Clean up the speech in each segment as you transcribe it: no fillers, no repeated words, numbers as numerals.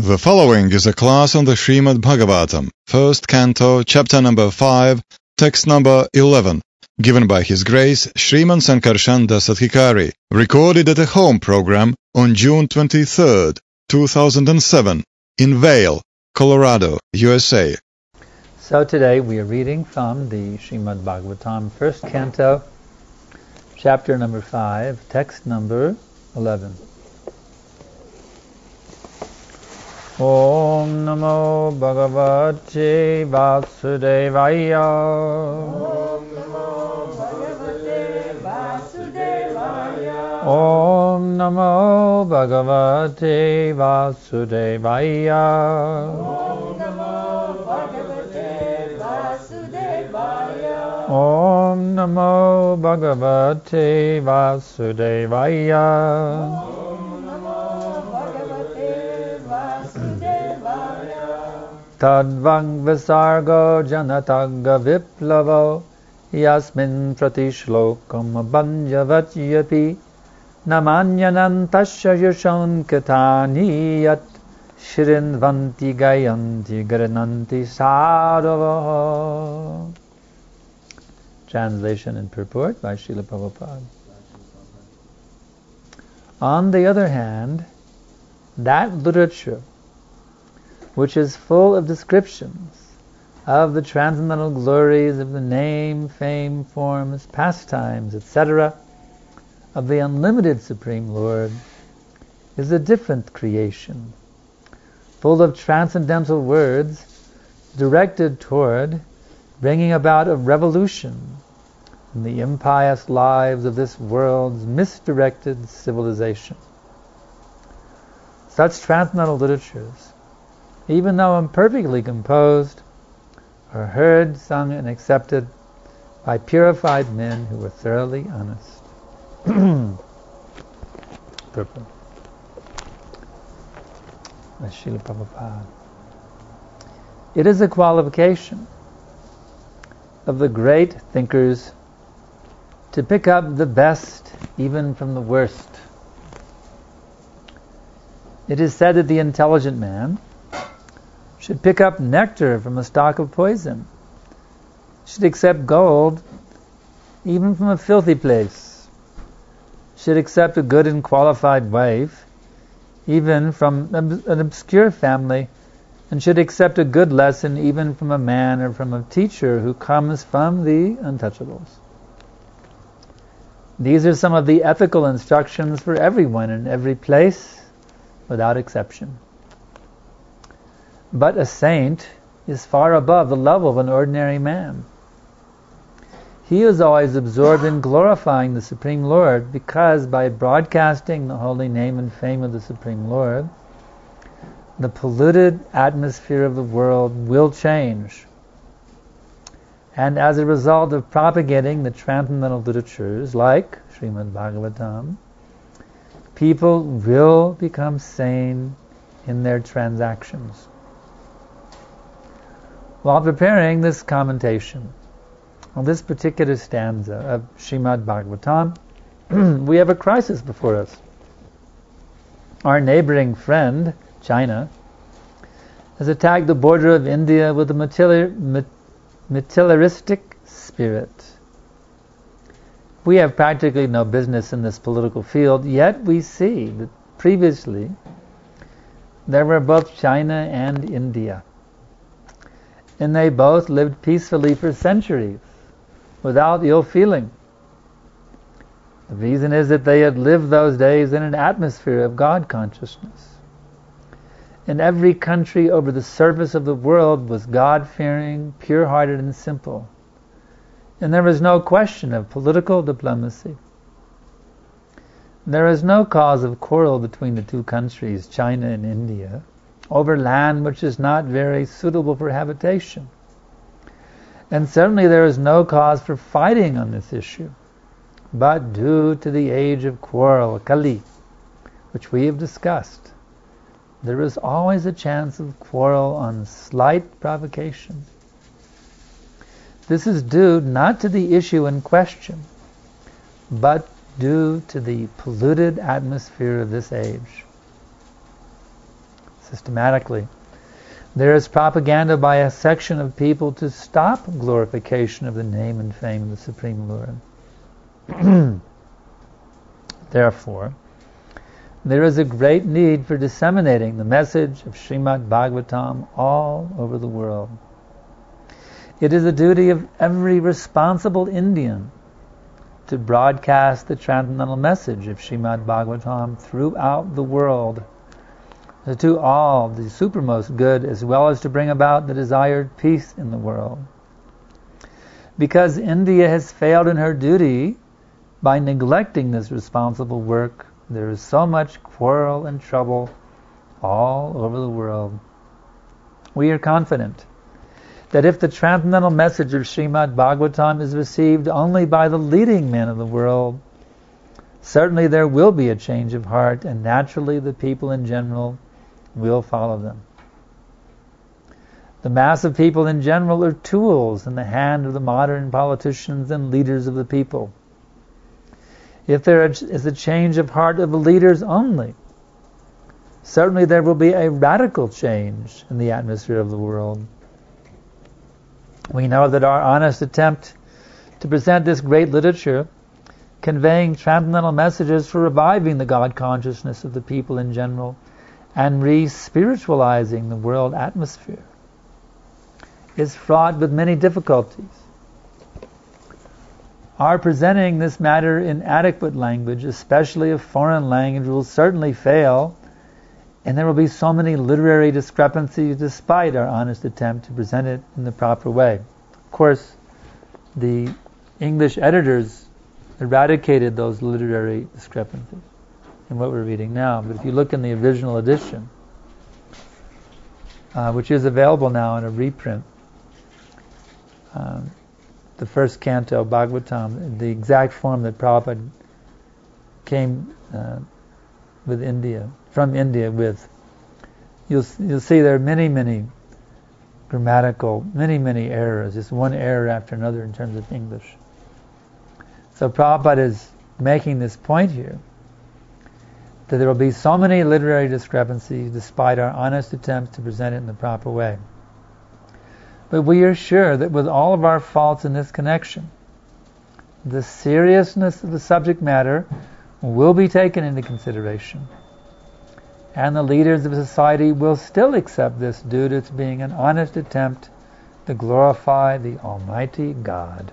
The following is a class on the Srimad Bhagavatam, first canto, chapter number 5, text number 11, given by His Grace Sriman Sankarshan Das Adhikari, recorded at a home program on June 23rd, 2007, in Vail, Colorado, USA. So today we are reading from the Srimad Bhagavatam, first canto, chapter number 5, text number 11. Om Namo Bhagavate Vasudevaya. Om Namo Bhagavate Vasudevaya. Om Namo Bhagavate Vasudevaya. Om Namo Bhagavate Vasudevaya. Om Namo Bhagavate Vasudevaya. Tadvang Visargo Janatagga Viplavo Yasmin Pratishlokam Abhanjavatyapi Namanyanantasya Yushon Katani Yat Shrinvanti Gayanti Grananti Sadhava. Translation and purport by Srila Prabhupada. On the other hand, that literature which is full of descriptions of the transcendental glories of the name, fame, forms, pastimes, etc., of the unlimited Supreme Lord, is a different creation, full of transcendental words directed toward bringing about a revolution in the impious lives of this world's misdirected civilization. Such transcendental literatures, even though imperfectly composed, are heard, sung, and accepted by purified men who are thoroughly honest. Purport. Srila Prabhupada. It is a qualification of the great thinkers to pick up the best even from the worst. It is said that the intelligent man should pick up nectar from a stalk of poison, should accept gold even from a filthy place, should accept a good and qualified wife even from an obscure family, and should accept a good lesson even from a man or from a teacher who comes from the untouchables. These are some of the ethical instructions for everyone in every place, without exception. But a saint is far above the level of an ordinary man. He is always absorbed in glorifying the Supreme Lord, because by broadcasting the holy name and fame of the Supreme Lord, the polluted atmosphere of the world will change. And as a result of propagating the transcendental literatures like Srimad Bhagavatam, people will become sane in their transactions. While preparing this commentation on this particular stanza of Srimad Bhagavatam, we have a crisis before us. Our neighboring friend, China, has attacked the border of India with a militaristic spirit. We have practically no business in this political field, yet we see that previously there were both China and India, and they both lived peacefully for centuries, without ill feeling. The reason is that they had lived those days in an atmosphere of God consciousness. And every country over the surface of the world was God-fearing, pure-hearted, and simple. And there was no question of political diplomacy. There is no cause of quarrel between the two countries, China and India, over land which is not very suitable for habitation. And certainly there is no cause for fighting on this issue. But due to the age of quarrel, Kali, which we have discussed, there is always a chance of quarrel on slight provocation. This is due not to the issue in question, but due to the polluted atmosphere of this age. systematically. There is propaganda by a section of people to stop glorification of the name and fame of the Supreme Lord. Therefore, there is a great need for disseminating the message of Srimad Bhagavatam all over the world. It is the duty of every responsible Indian to broadcast the transcendental message of Srimad Bhagavatam throughout the world, to all the supermost good, as well as to bring about the desired peace in the world. Because India has failed in her duty by neglecting this responsible work, there is so much quarrel and trouble all over the world. We are confident that if the transcendental message of Srimad Bhagavatam is received only by the leading men of the world, certainly there will be a change of heart, and naturally the people in general will follow them. The mass of people in general are tools in the hand of the modern politicians and leaders of the people. If there is a change of heart of the leaders only, certainly there will be a radical change in the atmosphere of the world. We know that our honest attempt to present this great literature, conveying transcendental messages for reviving the God consciousness of the people in general and re-spiritualizing the world atmosphere, is fraught with many difficulties. Our presenting this matter in adequate language, especially a foreign language, will certainly fail, and there will be so many literary discrepancies despite our honest attempt to present it in the proper way. Of course, the English editors eradicated those literary discrepancies in what we're reading now. But if you look in the original edition, which is available now in a reprint, the first canto, Bhagavatam, the exact form that Prabhupada came from India with, you'll see there are many grammatical, many errors, just one error after another in terms of English. So Prabhupada is making this point here, that there will be so many literary discrepancies despite our honest attempt to present it in the proper way. But we are sure that with all of our faults in this connection, the seriousness of the subject matter will be taken into consideration, and the leaders of society will still accept this due to its being an honest attempt to glorify the Almighty God.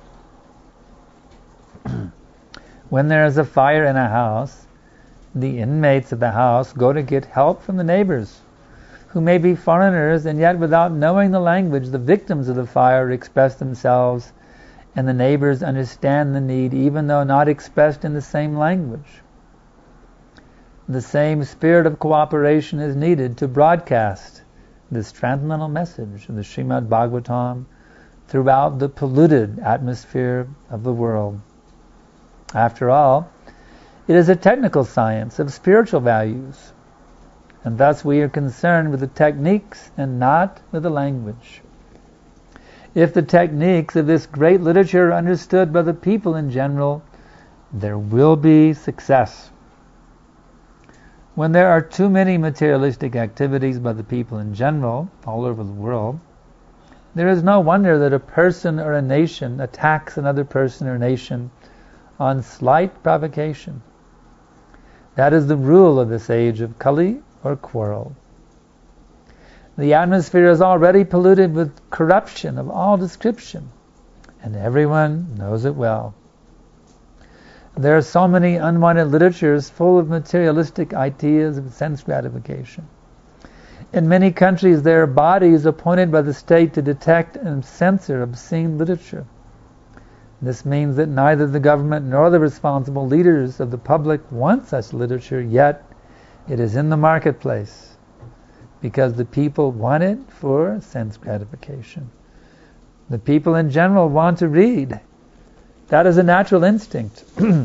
When there is a fire in a house, the inmates of the house go to get help from the neighbors, who may be foreigners, and yet without knowing the language, the victims of the fire express themselves, and the neighbors understand the need, even though not expressed in the same language. The same spirit of cooperation is needed to broadcast this transcendental message of the Srimad Bhagavatam throughout the polluted atmosphere of the world. After all, it is a technical science of spiritual values, and thus we are concerned with the techniques and not with the language. If the techniques of this great literature are understood by the people in general, there will be success. When there are too many materialistic activities by the people in general, all over the world, there is no wonder that a person or a nation attacks another person or nation on slight provocation. That is the rule of this age of Kali, or quarrel. The atmosphere is already polluted with corruption of all description, and everyone knows it well. There are so many unwanted literatures full of materialistic ideas of sense gratification. In many countries there are bodies appointed by the state to detect and censor obscene literature. This means that neither the government nor the responsible leaders of the public want such literature, yet it is in the marketplace because the people want it for sense gratification. The people in general want to read. That is a natural instinct.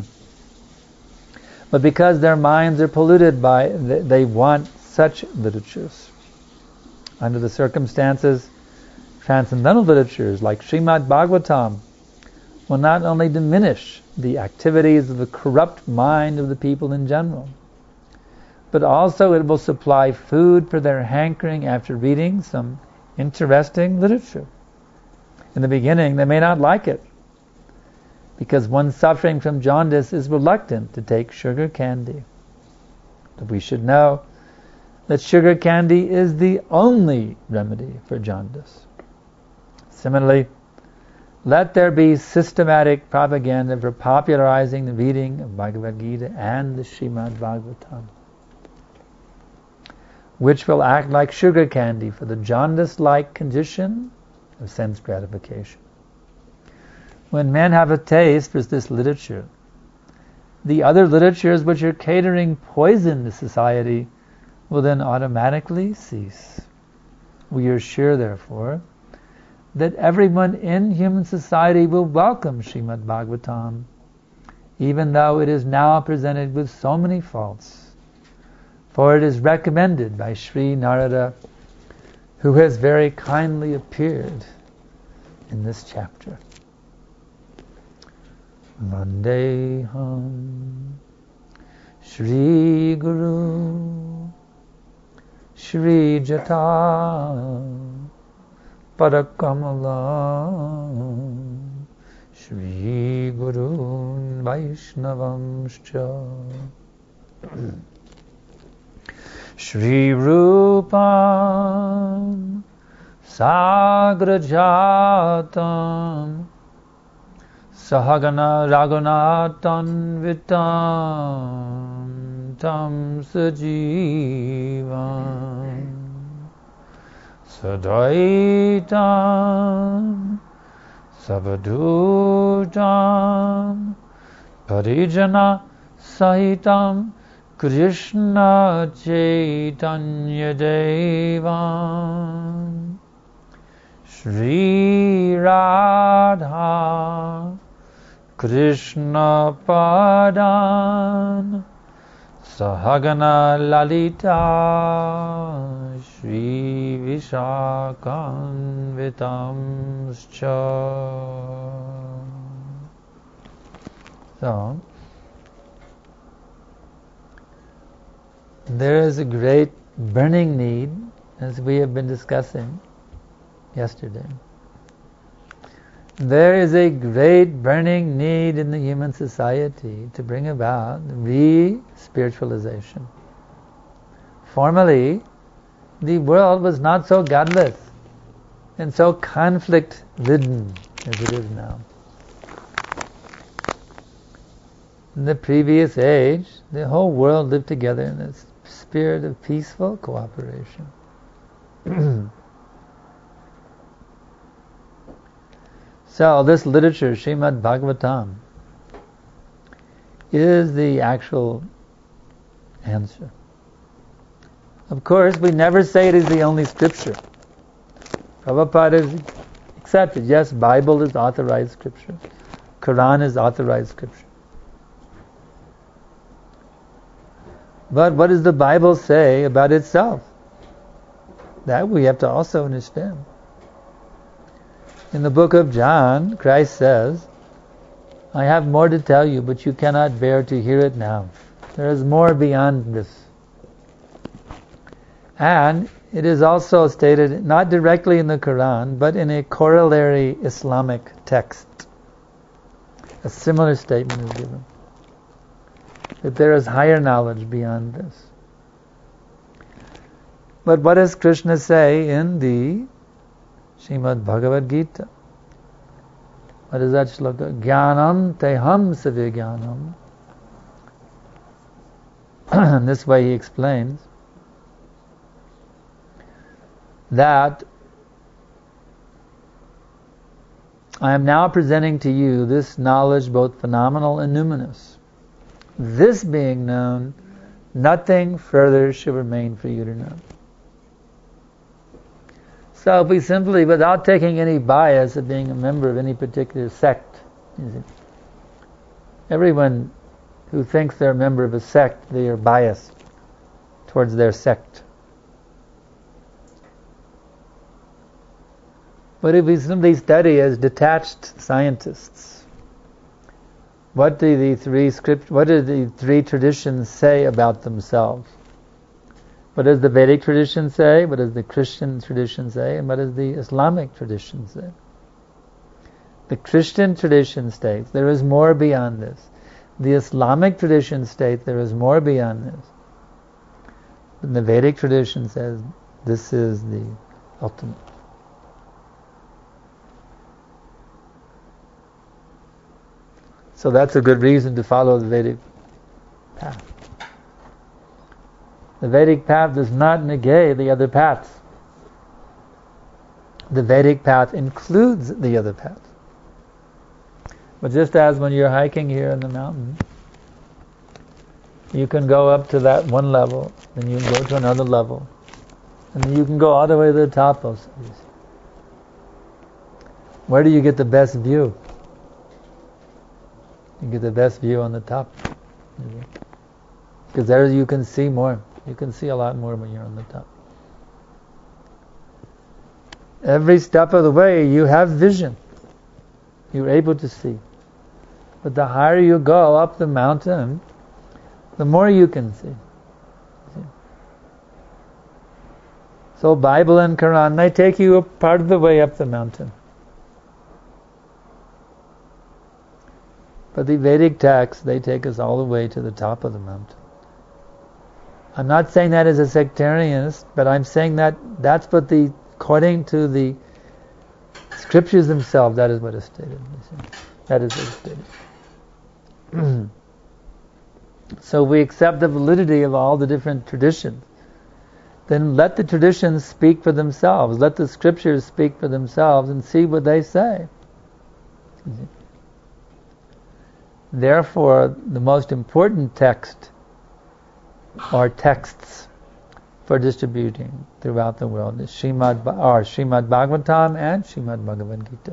But because their minds are polluted by, they want such literatures. Under the circumstances, transcendental literatures like Srimad Bhagavatam will not only diminish the activities of the corrupt mind of the people in general, but also it will supply food for their hankering after reading some interesting literature. In the beginning, they may not like it, because one suffering from jaundice is reluctant to take sugar candy. But we should know that sugar candy is the only remedy for jaundice. Similarly, let there be systematic propaganda for popularizing the reading of Bhagavad Gita and the Srimad Bhagavatam, which will act like sugar candy for the jaundice-like condition of sense gratification. When men have a taste for this literature, the other literatures which are catering poison to society will then automatically cease. We are sure, therefore, that everyone in human society will welcome Srimad Bhagavatam, even though it is now presented with so many faults. For it is recommended by Sri Narada, who has very kindly appeared in this chapter. Vandeham Shri Guru Shri Jata Parakamala Shri Guru Vaishnavamscha Shri Rupam Sagrajatam Sahagana Raghunatan Vitam Tam Sajivam Sadaitam Savadutam Parijana Sahitam Krishna Chaitanya Devam Shri Radha Krishna Padan Sahagana Lalita Shri Vishakanvitamscha. So, there is a great burning need, as we have been discussing yesterday. There is a great burning need in the human society to bring about re-spiritualization. Formerly, the world was not so godless and so conflict-ridden as it is now. In the previous age, the whole world lived together in a spirit of peaceful cooperation. So this literature, Srimad Bhagavatam, is the actual answer. Of course, we never say it is the only scripture. Prabhupada has accepted, yes, Bible is authorized scripture. Quran is authorized scripture. But what does the Bible say about itself? That we have to also understand. In the book of John, Christ says, I have more to tell you, but you cannot bear to hear it now. There is more beyond this. And it is also stated, not directly in the Quran, but in a corollary Islamic text. A similar statement is given, that there is higher knowledge beyond this. But what does Krishna say in the Srimad Bhagavad Gita? What is that shloka? Jnanam teham savigyanam. This way he explains that I am now presenting to you this knowledge, both phenomenal and numinous. This being known, nothing further should remain for you to know. So we simply, without taking any bias of being a member of any particular sect, everyone who thinks they're a member of a sect, they are biased towards their sect. But if we simply study as detached scientists, what do the three traditions say about themselves? What does the Vedic tradition say? What does the Christian tradition say? And what does the Islamic tradition say? The Christian tradition states there is more beyond this. The Islamic tradition states there is more beyond this. And the Vedic tradition says this is the ultimate. So that's a good reason to follow the Vedic path. The Vedic path does not negate the other paths. The Vedic path includes the other paths. But just as when you're hiking here in the mountain, you can go up to that one level, then you can go to another level, and then you can go all the way to the top of these. Where do you get the best view? You get the best view on the top. Because there you can see more. You can see a lot more when you're on the top. Every step of the way you have vision. You're able to see. But the higher you go up the mountain, the more you can see. So Bible and Quran, they take you a part of the way up the mountain. But the Vedic texts, they take us all the way to the top of the mountain. I'm not saying that as a sectarianist, but I'm saying that that's what according to the scriptures themselves, that is what is stated. That is what is stated. So we accept the validity of all the different traditions. Then let the traditions speak for themselves. Let the scriptures speak for themselves and see what they say. Therefore, the most important text or texts for distributing throughout the world is Srimad Bhagavatam and Srimad Bhagavad Gita.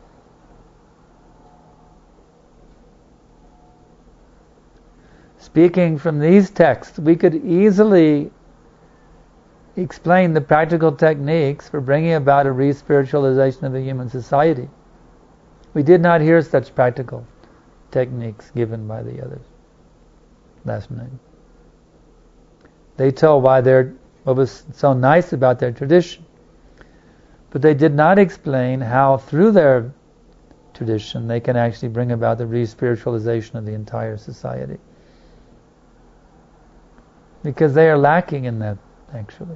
Speaking from these texts, we could easily explain the practical techniques for bringing about a re-spiritualization of the human society. We did not hear such practical techniques given by the others last night. They told what was so nice about their tradition, but they did not explain how through their tradition they can actually bring about the re-spiritualization of the entire society. Because they are lacking in that, actually.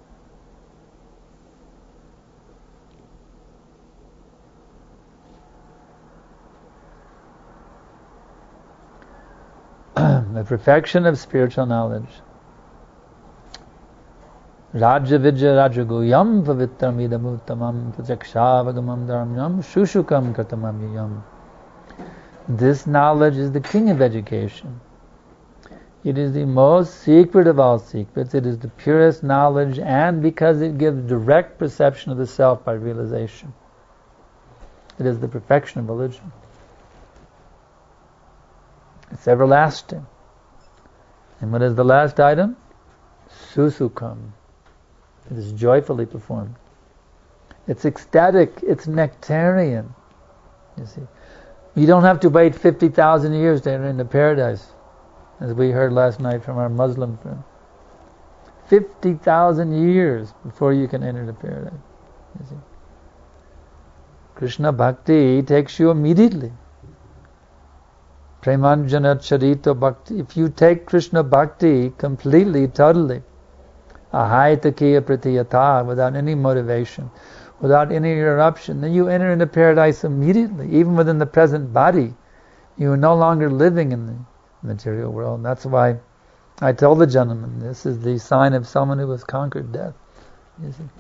The perfection of spiritual knowledge. Rajya Vidya Rajaguyam Pavitram Idamuttamam Prajakshaavagamam Dharmyam Shushukam Katamam Yam. This knowledge is the king of education. It is the most secret of all secrets. It is the purest knowledge, and because it gives direct perception of the self by realization. It is the perfection of religion. It's everlasting. And what is the last item? Susukam. It is joyfully performed. It's ecstatic. It's nectarian. You see, you don't have to wait 50,000 years to enter into paradise, as we heard last night from our Muslim friend. 50,000 years before you can enter the paradise. You see, Krishna Bhakti takes you immediately. Premanjana Charita Bhakti. If you take Krishna Bhakti completely, totally, ahaitakiya pratiyata, without any motivation, without any interruption, then you enter into paradise immediately. Even within the present body, you are no longer living in the material world. That's why I told the gentleman, this is the sign of someone who has conquered death. You see,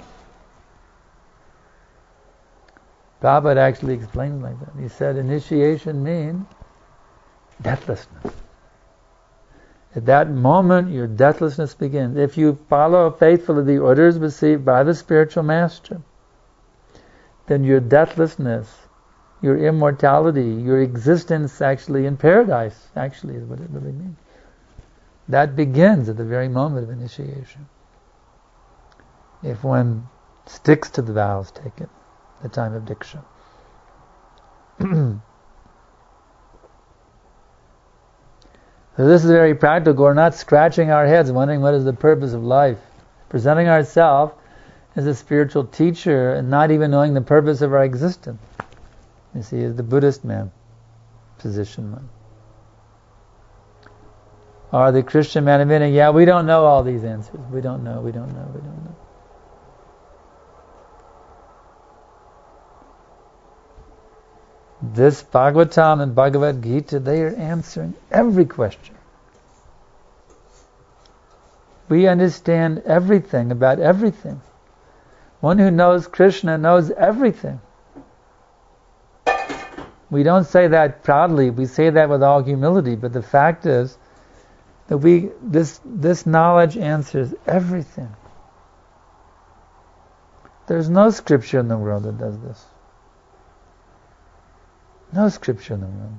Prabhupada actually explained like that. He said, initiation means deathlessness. At that moment, your deathlessness begins. If you follow faithfully the orders received by the spiritual master, then your deathlessness, your immortality, your existence actually in paradise, actually is what it really means. That begins at the very moment of initiation. If one sticks to the vows taken, the time of Diksha. So this is very practical. We're not scratching our heads wondering what is the purpose of life. Presenting ourselves as a spiritual teacher and not even knowing the purpose of our existence. You see, is the Buddhist man position. Or the Christian man admitting, yeah, we don't know all these answers. We don't know. This Bhagavatam and Bhagavad Gita, they are answering every question. We understand everything about everything. One who knows Krishna knows everything. We don't say that proudly, we say that with all humility, but the fact is that this knowledge answers everything. There's no scripture in the world that does this. No scripture in the world.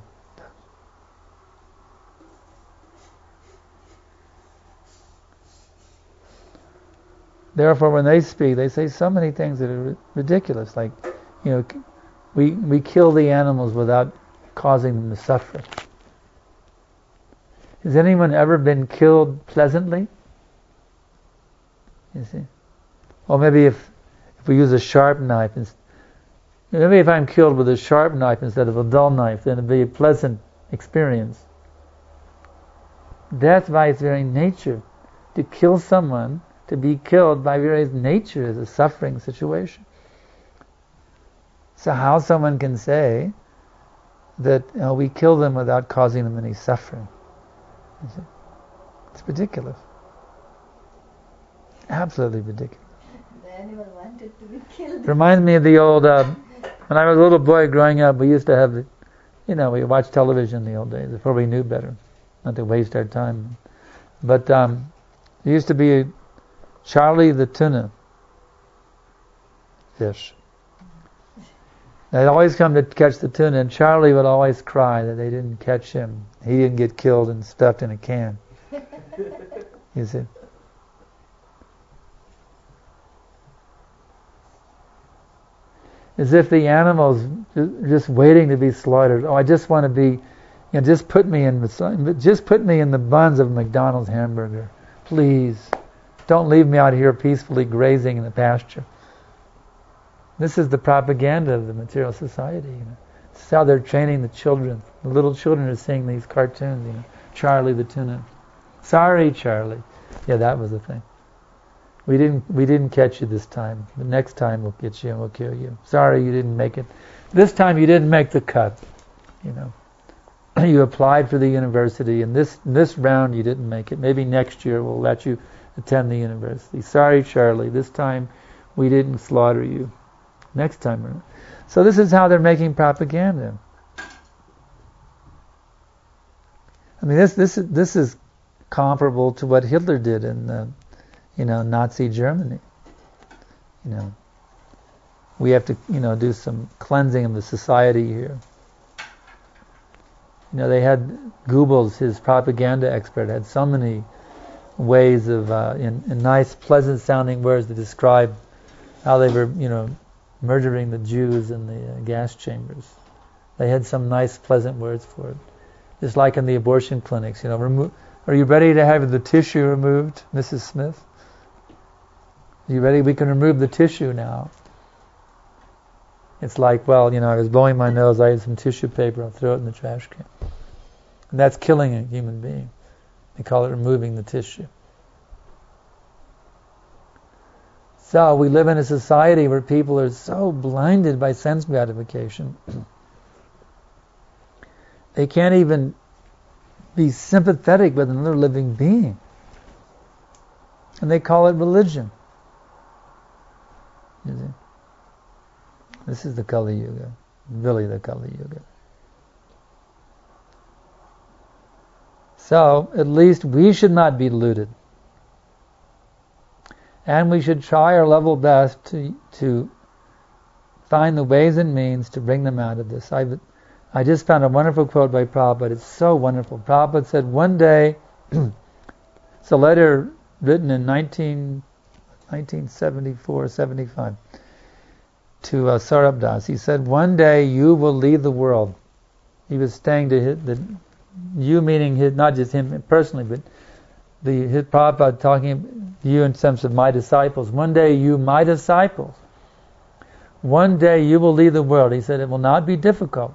Therefore, when they speak, they say so many things that are ridiculous. Like, we kill the animals without causing them to suffer. Has anyone ever been killed pleasantly? You see? Or maybe if we use a sharp knife, maybe if I'm killed with a sharp knife instead of a dull knife, then it'd be a pleasant experience. Death by its very nature, to kill someone, to be killed by very nature is a suffering situation. So how someone can say that we kill them without causing them any suffering? It's ridiculous. Absolutely ridiculous. The animal wanted to be killed. Reminds me of the old, when I was a little boy growing up, we used to have, we watched television in the old days before we knew better, not to waste our time. But there used to be Charlie the tuna fish. They'd always come to catch the tuna, and Charlie would always cry that they didn't catch him. He didn't get killed and stuffed in a can. You see? As if the animal's just waiting to be slaughtered. Oh, I just want to be, just put me in the buns of a McDonald's hamburger, please. Don't leave me out here peacefully grazing in the pasture. This is the propaganda of the material society. This is how they're training the children. The little children are seeing these cartoons. Charlie the tuna. Sorry, Charlie. Yeah, that was the thing. We didn't catch you this time. The next time we'll get you and we'll kill you. Sorry, you didn't make it. This time you didn't make the cut. You applied for the university, and this round you didn't make it. Maybe next year we'll let you attend the university. Sorry, Charlie. This time we didn't slaughter you. Next time. So this is how they're making propaganda. I mean, this is comparable to what Hitler did in Nazi Germany. We have to do some cleansing of the society here. They had Goebbels, his propaganda expert, had so many ways of in nice, pleasant sounding words to describe how they were murdering the Jews in the gas chambers. They had some nice, pleasant words for it. Just like in the abortion clinics, are you ready to have the tissue removed, Mrs. Smith? Are you ready? We can remove the tissue now. It's like, I was blowing my nose, I had some tissue paper, I'll throw it in the trash can. And that's killing a human being. They call it removing the tissue. So we live in a society where people are so blinded by sense gratification, they can't even be sympathetic with another living being. And they call it religion. You see? This is the Kali Yuga. Really the Kali Yuga. So, at least we should not be deluded. And we should try our level best to find the ways and means to bring them out of this. I just found a wonderful quote by Prabhupada. It's so wonderful. Prabhupada said one day, it's a letter written in 1974, 75, to Saurabh Das. He said, one day you will lead the world. He was saying to you, meaning not just him personally, but his Prabhupada talking to you in terms of my disciples. One day you, my disciples, one day you will lead the world. He said it will not be difficult.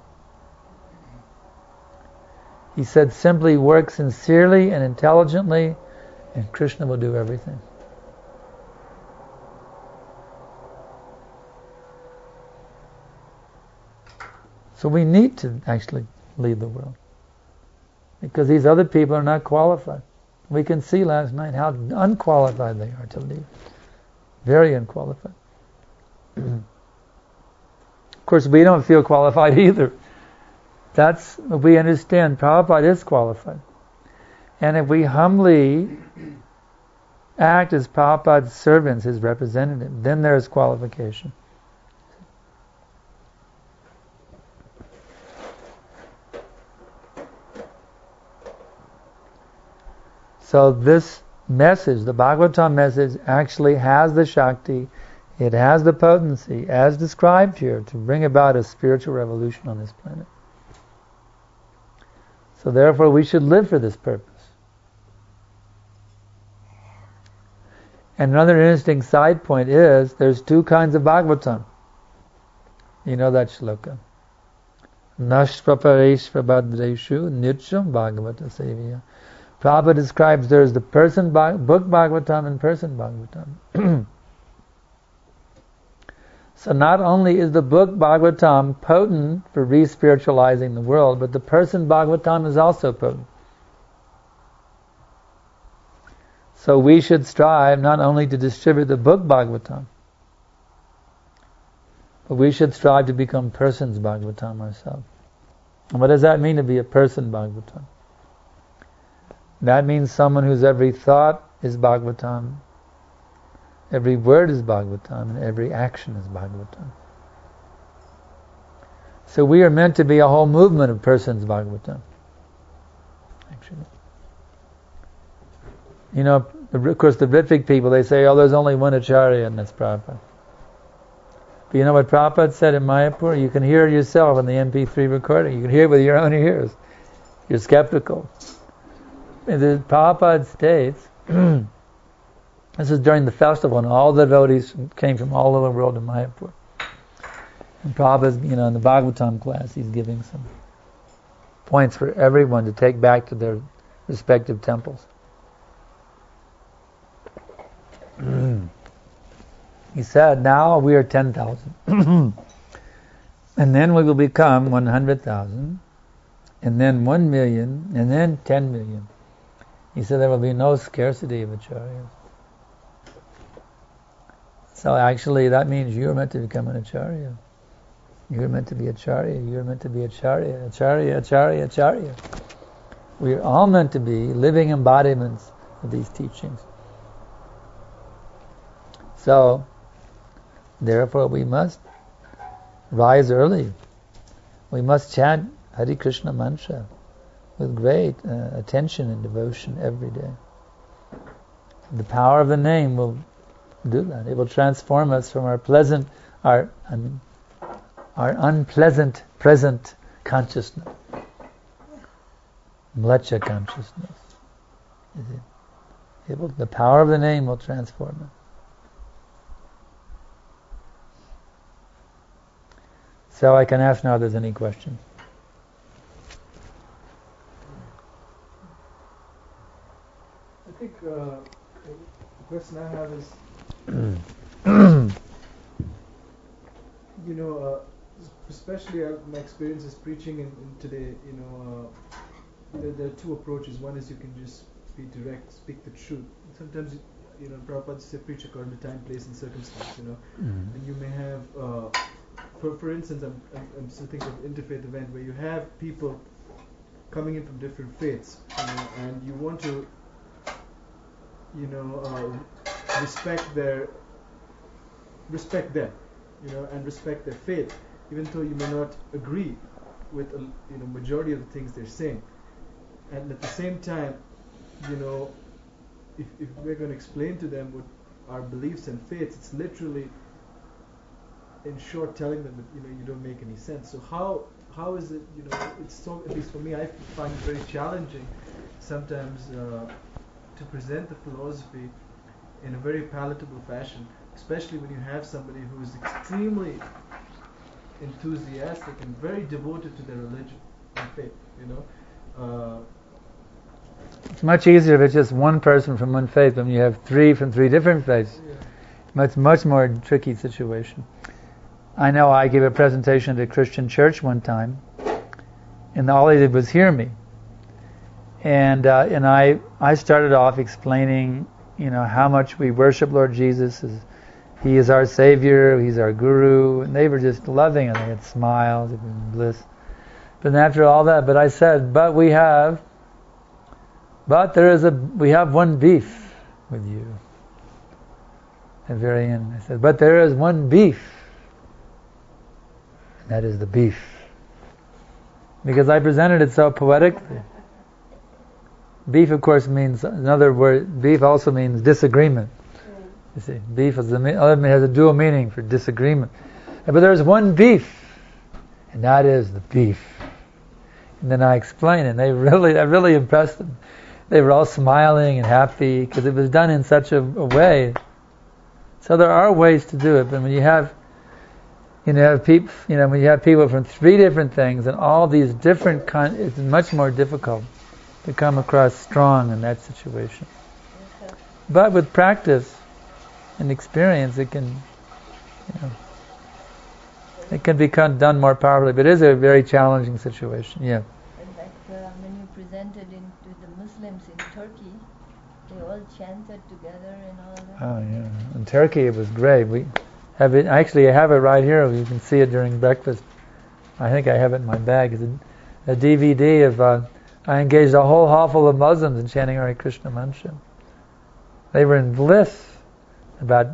He said simply work sincerely and intelligently, and Krishna will do everything. So we need to actually lead the world, because these other people are not qualified. We can see last night how unqualified they are to lead. Very unqualified. Of course, we don't feel qualified either. That's what we understand. Prabhupada is qualified. And if we humbly act as Prabhupada's servants, his representative, then there is qualification. So this message, the Bhagavatam message, actually has the Shakti, it has the potency, as described here, to bring about a spiritual revolution on this planet. So therefore we should live for this purpose. And another interesting side point is, there's two kinds of Bhagavatam. You know that shloka. Nashpapareshva badreshu nityam Bhagavata sevya. Prabhupada describes there's the book Bhagavatam and person Bhagavatam. So not only is the book Bhagavatam potent for re-spiritualizing the world, but the person Bhagavatam is also potent. So we should strive not only to distribute the book Bhagavatam, but we should strive to become persons Bhagavatam ourselves. And what does that mean, to be a person Bhagavatam? That means someone whose every thought is Bhagavatam, every word is Bhagavatam, and every action is Bhagavatam. So we are meant to be a whole movement of persons Bhagavatam. Actually. You know, of course the Ritvik people, they say, oh, there's only one Acharya, and that's Prabhupada. But you know what Prabhupada said in Mayapur? You can hear it yourself in the MP3 recording. You can hear it with your own ears. You're skeptical. The Prabhupada states, this is during the festival, and all the devotees came from all over the world to Mayapur. And Prabhupada's, in the Bhagavatam class, he's giving some points for everyone to take back to their respective temples. He said, now we are 10,000. And then we will become 100,000, and then 1 million, and then 10 million. He said there will be no scarcity of acharyas. So actually that means you're meant to become an acharya. You're meant to be acharya. You're meant to be acharya. Acharya, acharya, acharya. We are all meant to be living embodiments of these teachings. So, therefore we must rise early. We must chant Hare Krishna mantra with great attention and devotion every day. The power of the name will do that. It will transform us from our unpleasant present consciousness, mlecha consciousness. The power of the name will transform us. So I can ask now if there's any questions. I think the question I have is, especially my experiences preaching in today, there are two approaches. One is you can just be direct, speak the truth. Sometimes, Prabhupada says preach according to time, place, and circumstance. And you may have, for instance, I'm still thinking of interfaith event where you have people coming in from different faiths, and you want to, respect them, and respect their faith, even though you may not agree with majority of the things they're saying. And at the same time, if we're going to explain to them what our beliefs and faiths, it's literally, in short, telling them that you don't make any sense. So how is it? It's so, at least for me, I find it very challenging sometimes to present the philosophy in a very palatable fashion, especially when you have somebody who is extremely enthusiastic and very devoted to their religion and faith, It's much easier if it's just one person from one faith than you have three from three different faiths. Yeah. It's much more tricky situation. I know I gave a presentation at a Christian church one time, and all they did was hear me. And I started off explaining, how much we worship Lord Jesus. He is our Savior, He's our Guru, and they were just loving it. They had smiles, they were in bliss. But after all that, I said, we have one beef with you. At the very end, I said, but there is one beef, and that is the beef. Because I presented it so poetically. Beef, of course, means another word. Beef also means disagreement. You see, beef has a dual meaning for disagreement. But there's one beef, and that is the beef. And then I explained, and I really impressed them. They were all smiling and happy because it was done in such a way. So there are ways to do it, but when you have people from three different things and all these different it's much more difficult to come across strong in that situation. But with practice and experience, it can become done more powerfully. But it is a very challenging situation. Yeah. When you presented to the Muslims in Turkey, they all chanted together and all that. Oh yeah. In Turkey, it was great. We have it. Actually, I have it right here. You can see it during breakfast. I think I have it in my bag. It's a DVD of. I engaged a whole hall full of Muslims in chanting Hare Krishna mantra. They were in bliss. There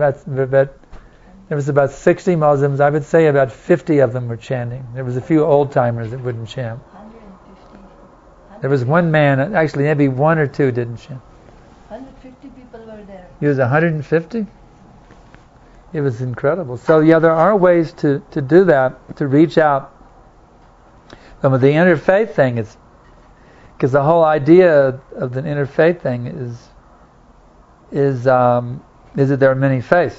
was about 60 Muslims. I would say about 50 of them were chanting. There was a few old timers that wouldn't chant. 150. There was one man, actually maybe one or two didn't chant. 150 people were there. He was 150? It was incredible. So yeah, there are ways to do that, to reach out. But with the interfaith thing, it's because the whole idea of the interfaith thing is that there are many faiths.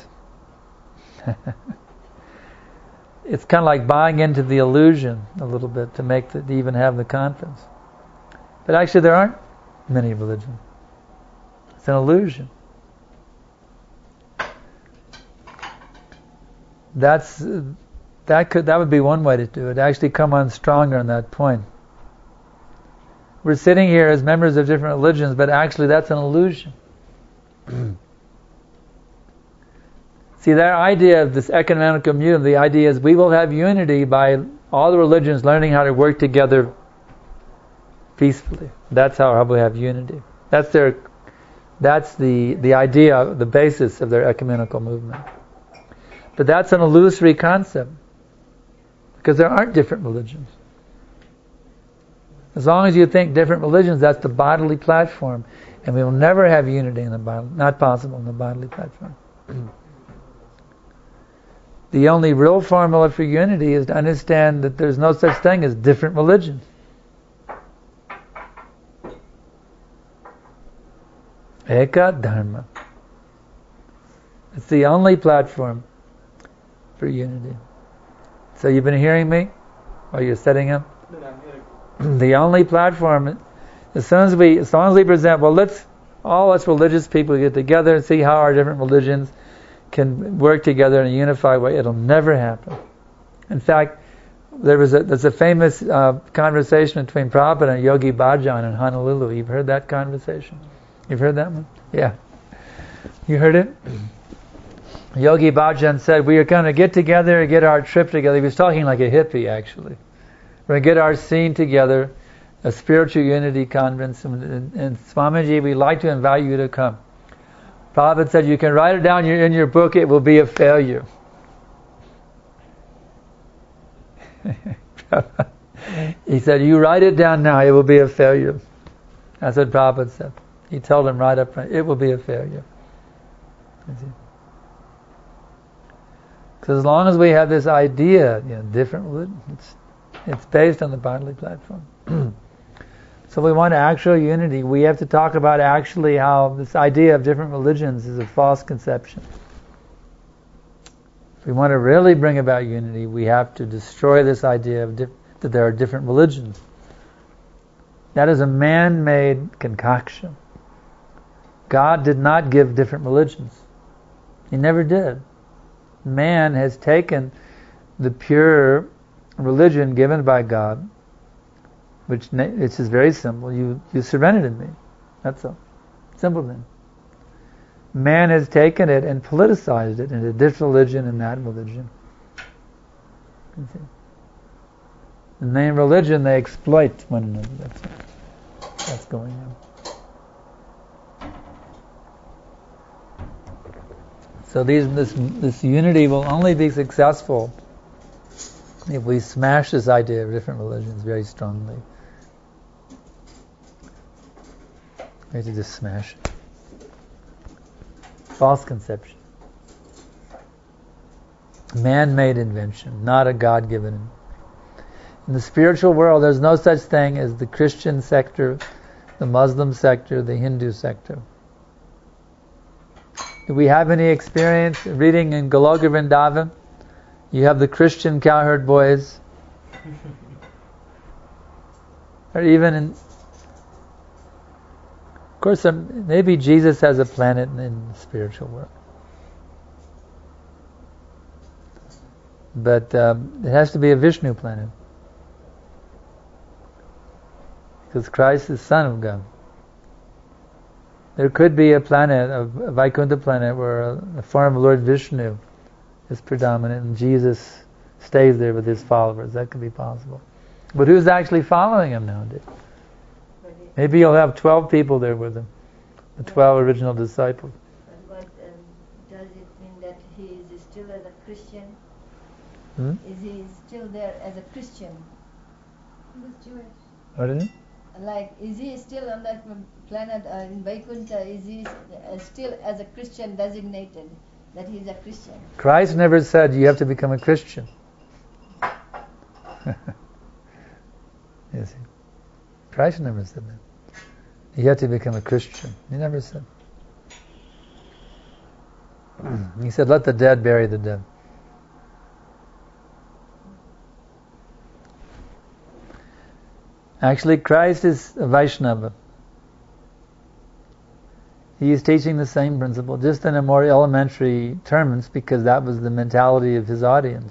It's kind of like buying into the illusion a little bit to even have the conference. But actually, there aren't many religions. It's an illusion. That would be one way to do it. Actually, come on stronger on that point. We're sitting here as members of different religions, but actually, that's an illusion. See, that idea of this ecumenical community, the idea is we will have unity by all the religions learning how to work together peacefully. That's how we have unity. That's the idea, the basis of their ecumenical movement. But that's an illusory concept, because there aren't different religions. As long as you think different religions, that's the bodily platform, and we will never have unity in the bodily, not possible in the bodily platform. The only real formula for unity is to understand that there's no such thing as different religions. Eka Dharma. It's the only platform for unity. So you've been hearing me while you're setting up? No, I'm hearing. The only platform, as soon as we present, all us religious people get together and see how our different religions can work together in a unified way, it'll never happen. In fact, there's a famous conversation between Prabhupada and Yogi Bhajan in Honolulu. You've heard that conversation? You've heard that one? Yeah. You heard it? Yogi Bhajan said, we are going to get together and get our trip together. He was talking like a hippie, actually. We're going to get our scene together, a spiritual unity conference, and Swamiji, we'd like to invite you to come. Prabhupada said, you can write it down in your book, it will be a failure. He said, you write it down now, it will be a failure. That's what Prabhupada said. He told him right up front, it will be a failure. Because as long as we have this idea, different religion, it's based on the bodily platform. So So we want actual unity. We have to talk about actually how this idea of different religions is a false conception. If we want to really bring about unity, we have to destroy this idea of that there are different religions. That is a man-made concoction. God did not give different religions. He never did. Man has taken the pure religion given by God, which is very simple. You surrendered to me. That's all. Simple thing. Man has taken it and politicized it into this religion and that religion. In the name of religion, they exploit one another. That's all. That's going on. So this unity will only be successful if we smash this idea of different religions very strongly. We have to just smash it. False conception. Man-made invention, not a God-given. In the spiritual world, there's no such thing as the Christian sector, the Muslim sector, the Hindu sector. Do we have any experience reading in Goloka Vrindavan? You have the Christian cowherd boys. Or even in... Of course, maybe Jesus has a planet in the spiritual world. But it has to be a Vishnu planet. Because Christ is Son of God. There could be a planet, a Vaikuntha planet, where a form of Lord Vishnu is predominant and Jesus stays there with his followers. That could be possible. But who's actually following him nowadays? Maybe you'll have 12 people there with him, the 12 original disciples. But does it mean that he is still as a Christian? Is he still there as a Christian? He was Jewish. What is it? Like, is he still on that planet in Vaikuntha? Is he still as a Christian designated that he's a Christian? Christ never said you have to become a Christian. Yes, Christ never said that. You have to become a Christian. He never said. He said, let the dead bury the dead. Actually, Christ is a Vaishnava. He is teaching the same principle, just in a more elementary terms, because that was the mentality of his audience.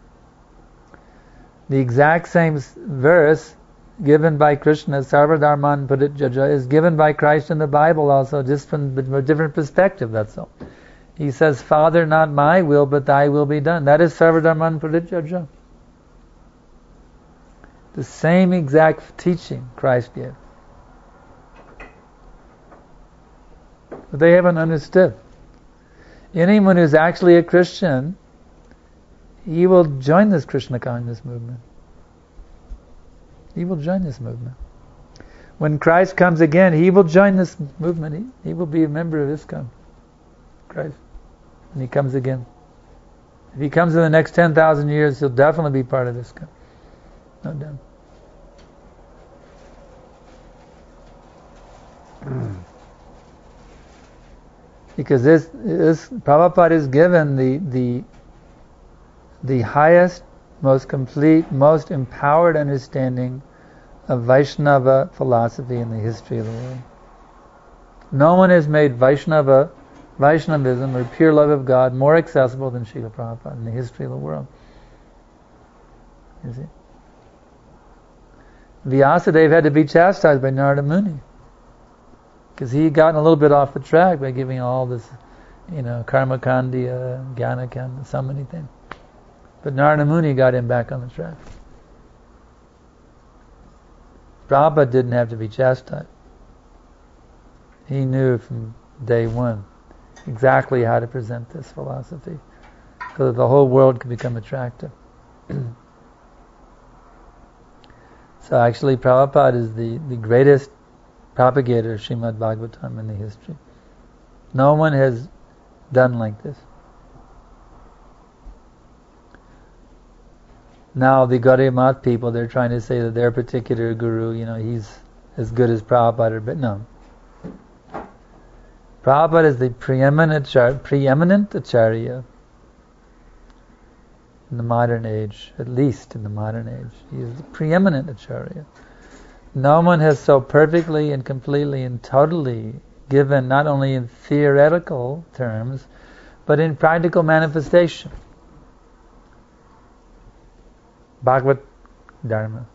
The exact same verse given by Krishna, Sarva Dharman Parijajya, is given by Christ in the Bible also, just from a different perspective, that's all. He says, Father, not my will, but thy will be done. That is Sarva Dharman Parijajya. The same exact teaching Christ gave. But they haven't understood. Anyone who's actually a Christian, he will join this Krishna consciousness movement. He will join this movement. When Christ comes again, he will join this movement. He will be a member of ISKCON. Christ. When he comes again. If he comes in the next 10,000 years, he'll definitely be part of ISKCON. No doubt. Because this Prabhupada is given the highest, most complete, most empowered understanding of Vaishnava philosophy in the history of the world. No one has made Vaishnavism or pure love of God more accessible than Srila Prabhupada in the history of the world. You see? Vyasadeva had to be chastised by Narada Muni because he had gotten a little bit off the track by giving all this, Karma Kandya, Jnana Kandya, so many things. But Narada Muni got him back on the track. Prabhupada didn't have to be chastised. He knew from day one exactly how to present this philosophy so that the whole world could become attractive. So actually Prabhupada is the greatest propagator of Srimad Bhagavatam in the history. No one has done like this. Now the Gaudiya Math people, they're trying to say that their particular guru, he's as good as Prabhupada, but no. Prabhupada is the preeminent Acharya in the modern age, at least in the modern age. He is the preeminent Acharya. No one has so perfectly and completely and totally given, not only in theoretical terms, but in practical manifestation, Bhagavad Dharma.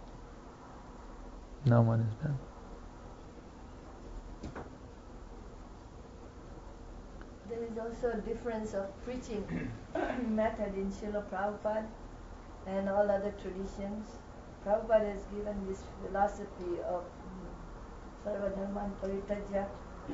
No one has done. There is also a difference of preaching method in Srila Prabhupada and all other traditions. Prabhupada has given this philosophy of Sarvadharman Parityajya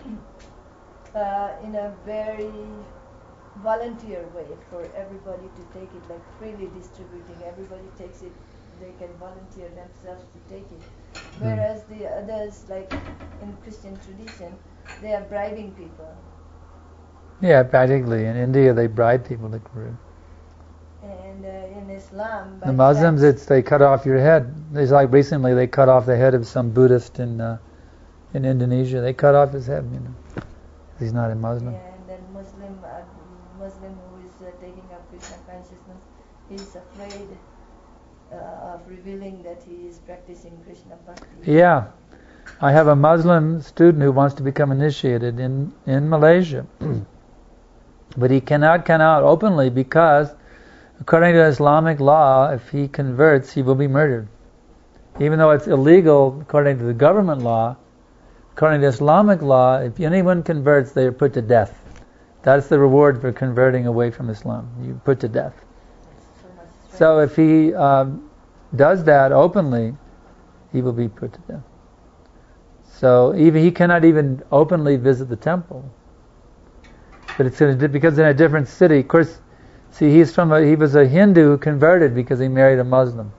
in a very volunteer way for everybody to take it, like freely distributing. Everybody takes it, they can volunteer themselves to take it. Whereas the others, like in Christian tradition, they are bribing people. Yeah, practically. In India, they bribe people to Guru. And in Islam, The Muslims, they cut off your head. It's like recently they cut off the head of some Buddhist in Indonesia. They cut off his head, he's not a Muslim. Yeah, and then Muslim who is taking up Krishna consciousness, he's afraid of revealing that he is practicing Krishna bhakti. Yeah. I have a Muslim student who wants to become initiated in Malaysia. But he cannot come out openly because, according to Islamic law, if he converts, he will be murdered. Even though it's illegal according to the government law, according to Islamic law, if anyone converts, they are put to death. That's the reward for converting away from Islam. You put to death. So if he does that openly, he will be put to death. So even he cannot even openly visit the temple. But it's because in a different city. Of course, see, he was a Hindu who converted because he married a Muslim.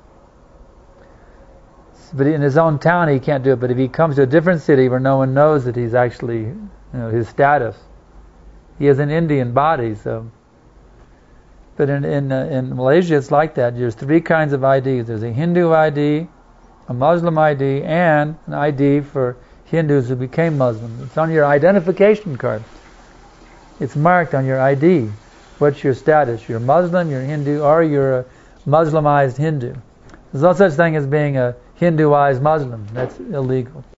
But in his own town, he can't do it. But if he comes to a different city where no one knows that he's actually, his status, he has an Indian body. So, but in Malaysia, it's like that. There's three kinds of IDs. There's a Hindu ID, a Muslim ID, and an ID for Hindus who became Muslim. It's on your identification card. It's marked on your ID. What's your status? You're Muslim, you're Hindu, or you're a Muslimized Hindu. There's no such thing as being a Hinduized Muslim. That's illegal.